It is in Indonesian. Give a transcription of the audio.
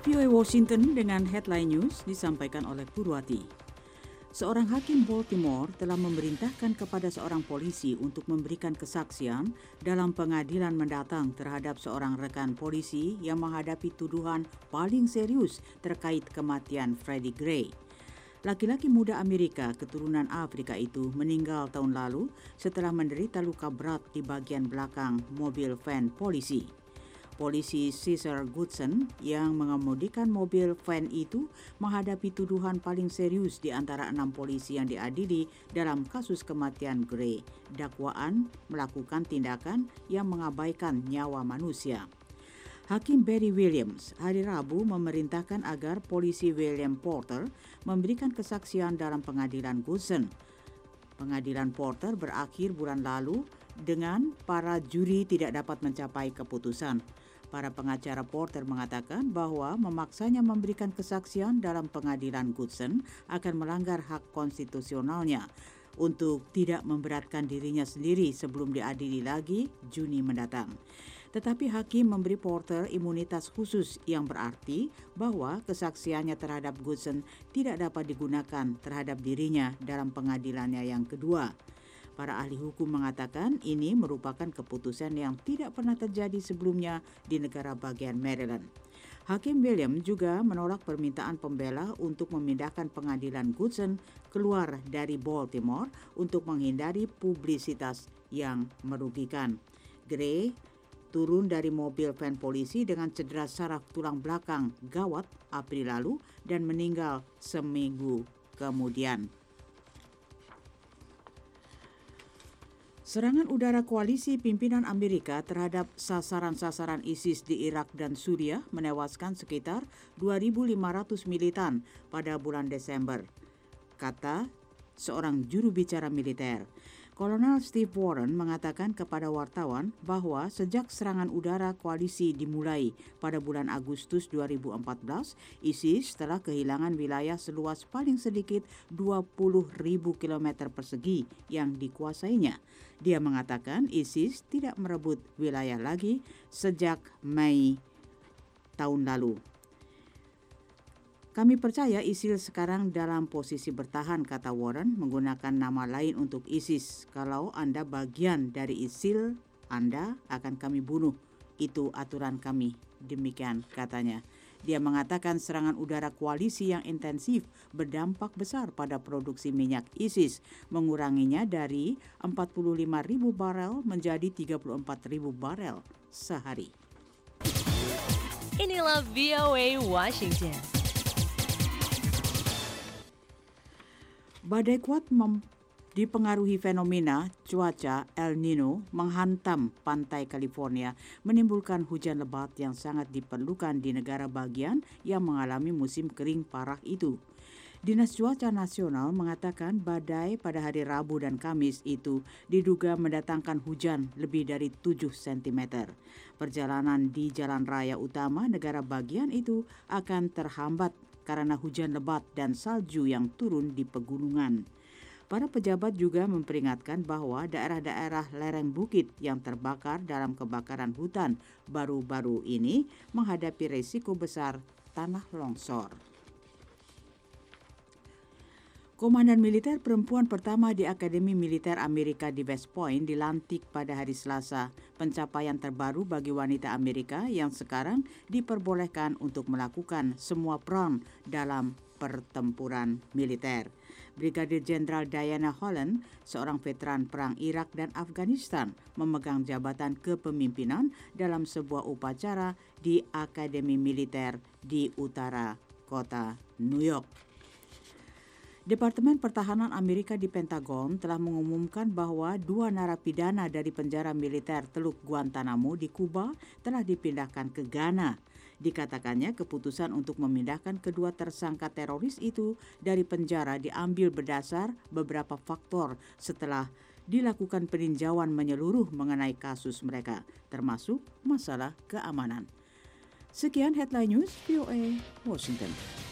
VOA Washington dengan headline news disampaikan oleh Purwati. Seorang hakim Baltimore telah memerintahkan kepada seorang polisi untuk memberikan kesaksian dalam pengadilan mendatang terhadap seorang rekan polisi yang menghadapi tuduhan paling serius terkait kematian Freddie Gray. Laki-laki muda Amerika keturunan Afrika itu meninggal tahun lalu setelah menderita luka berat di bagian belakang mobil van polisi. Polisi Cesar Goodson yang mengemudikan mobil van itu menghadapi tuduhan paling serius di antara 6 polisi yang diadili dalam kasus kematian Gray, dakwaan melakukan tindakan yang mengabaikan nyawa manusia. Hakim Barry Williams hari Rabu memerintahkan agar polisi William Porter memberikan kesaksian dalam pengadilan Goodson. Pengadilan Porter berakhir bulan lalu dengan para juri tidak dapat mencapai keputusan. Para pengacara Porter mengatakan bahwa memaksanya memberikan kesaksian dalam pengadilan Goodson akan melanggar hak konstitusionalnya untuk tidak memberatkan dirinya sendiri sebelum diadili lagi Juni mendatang. Tetapi hakim memberi Porter imunitas khusus yang berarti bahwa kesaksiannya terhadap Goodson tidak dapat digunakan terhadap dirinya dalam pengadilannya yang kedua. Para ahli hukum mengatakan ini merupakan keputusan yang tidak pernah terjadi sebelumnya di negara bagian Maryland. Hakim William juga menolak permintaan pembela untuk memindahkan pengadilan Goodson keluar dari Baltimore untuk menghindari publisitas yang merugikan. Gray turun dari mobil van polisi dengan cedera saraf tulang belakang gawat April lalu dan meninggal seminggu kemudian. Serangan udara koalisi pimpinan Amerika terhadap sasaran-sasaran ISIS di Irak dan Suriah menewaskan sekitar 2.500 militan pada bulan Desember, kata seorang juru bicara militer. Kolonel Steve Warren mengatakan kepada wartawan bahwa sejak serangan udara koalisi dimulai pada bulan Agustus 2014, ISIS telah kehilangan wilayah seluas paling sedikit 20.000 km persegi yang dikuasainya. Dia mengatakan ISIS tidak merebut wilayah lagi sejak Mei tahun lalu. Kami percaya ISIL sekarang dalam posisi bertahan, kata Warren, menggunakan nama lain untuk ISIS. Kalau Anda bagian dari ISIL, Anda akan kami bunuh. Itu aturan kami. Demikian katanya. Dia mengatakan serangan udara koalisi yang intensif berdampak besar pada produksi minyak ISIS, menguranginya dari 45.000 barel menjadi 34.000 barel sehari. Inilah VOA Washington. Badai kuat dipengaruhi fenomena cuaca El Nino menghantam pantai California, menimbulkan hujan lebat yang sangat diperlukan di negara bagian yang mengalami musim kering parah itu. Dinas Cuaca Nasional mengatakan badai pada hari Rabu dan Kamis itu diduga mendatangkan hujan lebih dari 7 cm. Perjalanan di jalan raya utama negara bagian itu akan terhambat karena hujan lebat dan salju yang turun di pegunungan. Para pejabat juga memperingatkan bahwa daerah-daerah lereng bukit yang terbakar dalam kebakaran hutan baru-baru ini menghadapi risiko besar tanah longsor. Komandan militer perempuan pertama di Akademi Militer Amerika di West Point dilantik pada hari Selasa, pencapaian terbaru bagi wanita Amerika yang sekarang diperbolehkan untuk melakukan semua peran dalam pertempuran militer. Brigadir Jenderal Diana Holland, seorang veteran perang Irak dan Afghanistan, memegang jabatan kepemimpinan dalam sebuah upacara di Akademi Militer di utara kota New York. Departemen Pertahanan Amerika di Pentagon telah mengumumkan bahwa 2 narapidana dari penjara militer Teluk Guantanamo di Kuba telah dipindahkan ke Ghana. Dikatakannya keputusan untuk memindahkan kedua tersangka teroris itu dari penjara diambil berdasar beberapa faktor setelah dilakukan peninjauan menyeluruh mengenai kasus mereka, termasuk masalah keamanan. Sekian Headline News VOA Washington.